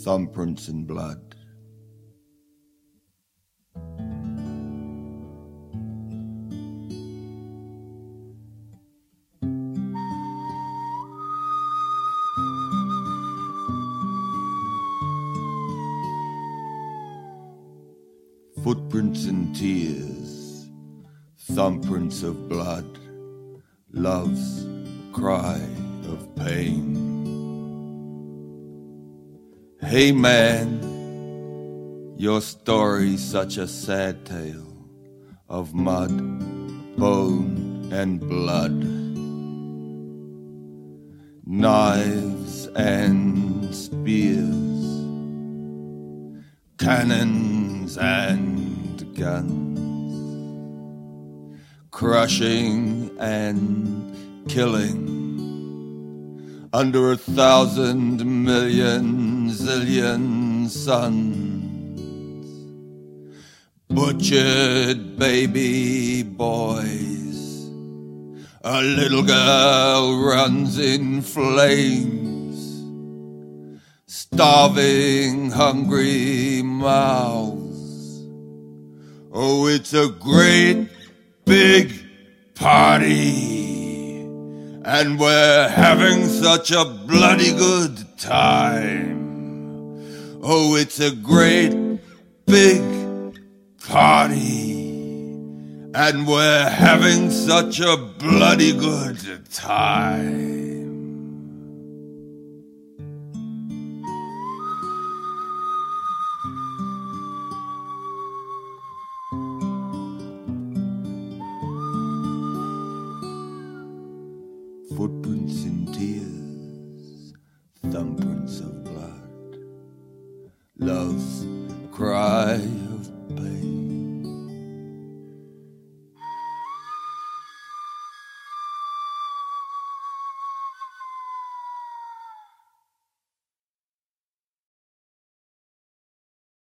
thumbprints in blood. Footprints in tears, thumbprints of blood, love's cry of pain. Hey man, your story's such a sad tale of mud, bone and blood. Knives and spears, cannons and guns, crushing and killing under 1,000 million zillion suns. Butchered baby boys, a little girl runs in flames, starving hungry mouths. Oh, it's a great big party, and we're having such a bloody good time. Oh, it's a great big party, and we're having such a bloody good time. Footprints in tears, thumbprints of blood, love's cry